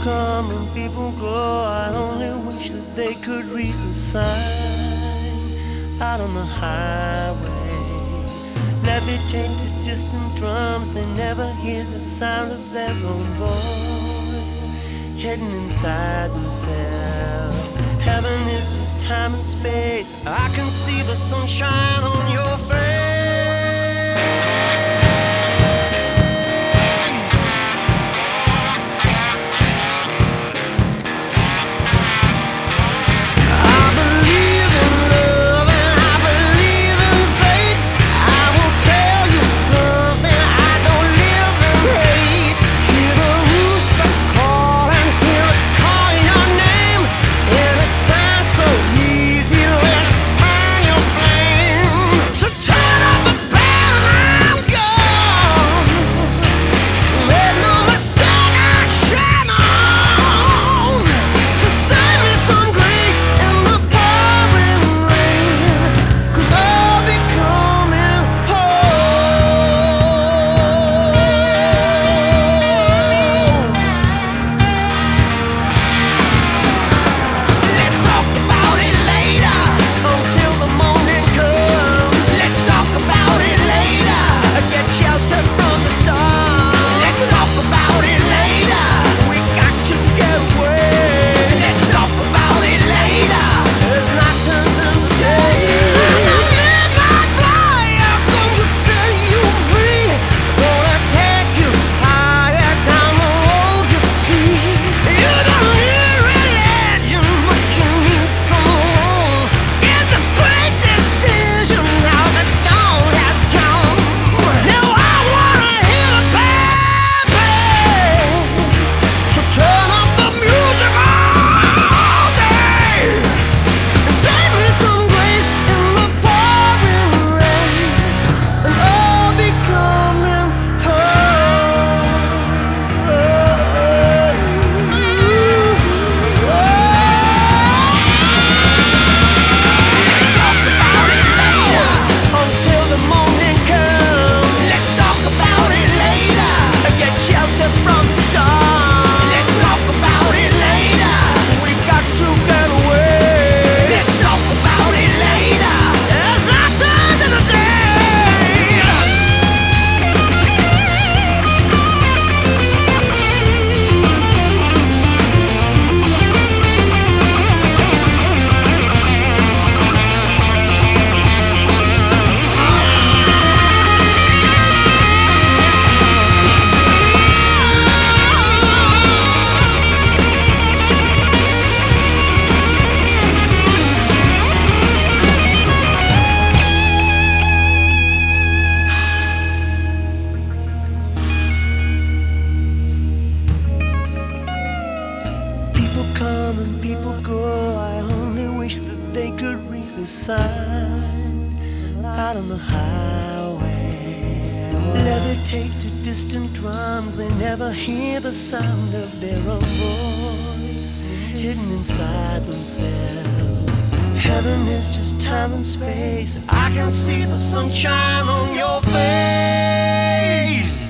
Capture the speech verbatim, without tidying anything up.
come and people go. I only wish that they could read the sign out on the highway. Levitate to distant drums, they never hear the sound of their own voice, hidden inside themselves. Heaven is just time and space. I can see the sunshine on your face. Come and people go. I only wish that they could read the sign out on the highway. Levitate to distant drums, they never hear the sound of their own voice, hidden inside themselves. Heaven is just time and space. I can see the sunshine on your face.